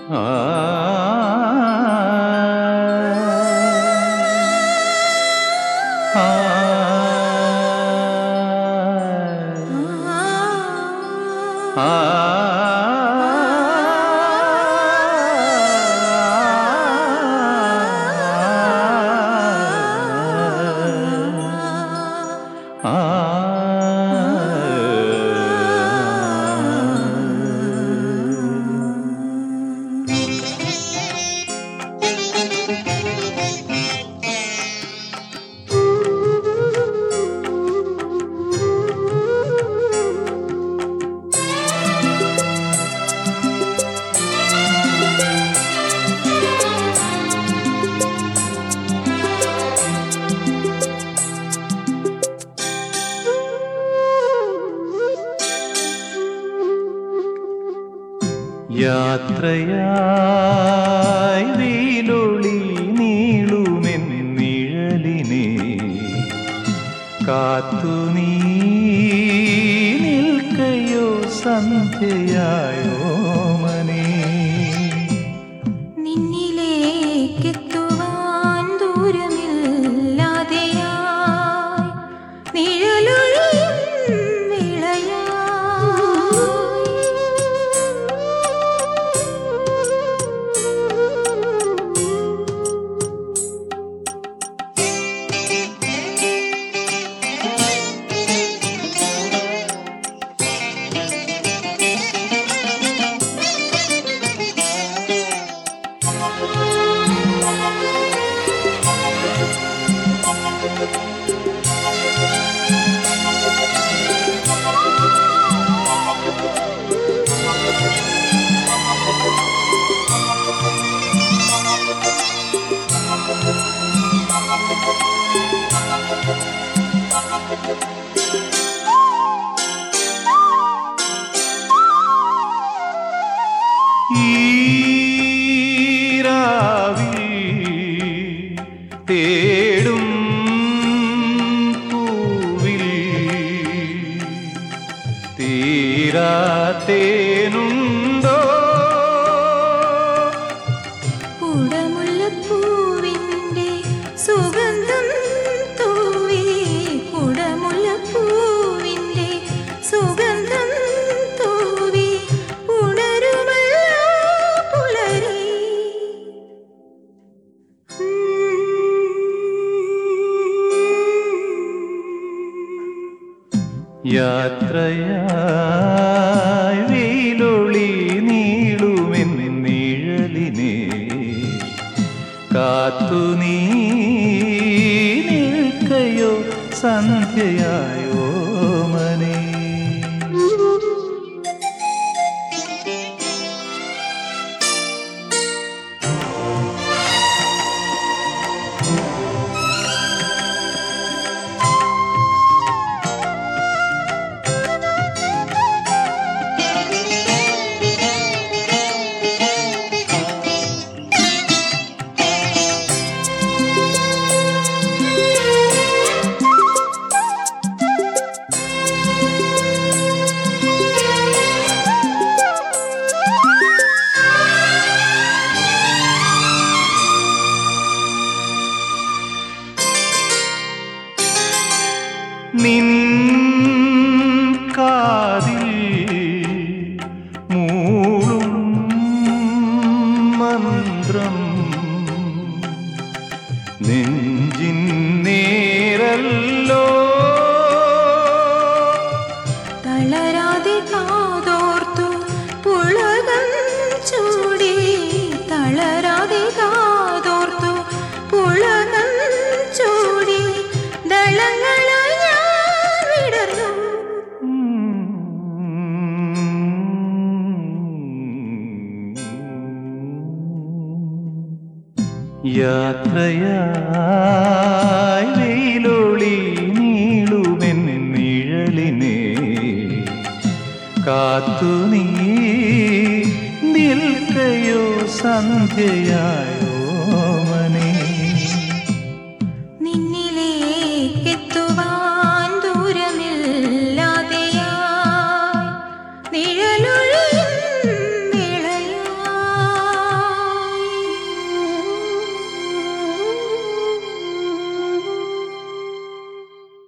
ആ യാത്രയായി വീലൊളി നീളുമെൻ നിഴലിനെ കാത്തു നീ നിൽക്കയോ സന്ധ്യയായോ മനെ നിന്നിലേക്കെത്തുവാൻ ദൂരമില്ലാതെയായി നിഴലൊഴിയും വിളയായി തേടും പൂവിൽ തീരാത്തേനുണ്ടോ കുടമുല്ലപ്പൂവിൻ്റെ സുഗന്ധം തൂവി കുടമുല്ലപ്പൂവിൻ്റെ സുഗന്ധം തൂവി ഉണരുമല്ലോ പുലരി യാത്രയായി വീലൊളി നീളുമെൻ നിഴലിനെ കാത്തു നീ നിൽക്കയോ സന്ധ്യയായോ മനെ നിൻ കാതിൽ മൂളും മന്ത്രം നെഞ്ചിൻ നേരല്ലോ തളരാതെ കാതോർത്തു പുളകം ചൂടി തളരാതെ കാതോർത്തു പുളകം ചൂടി ദളങ്ങളായി ഞാൻ വിടർന്നു യാത്രയായി വീലൊളി നീളുമെൻ നിഴലിനെ കാത്തു നീ നിൽക്കയോ സന്ധ്യയായോ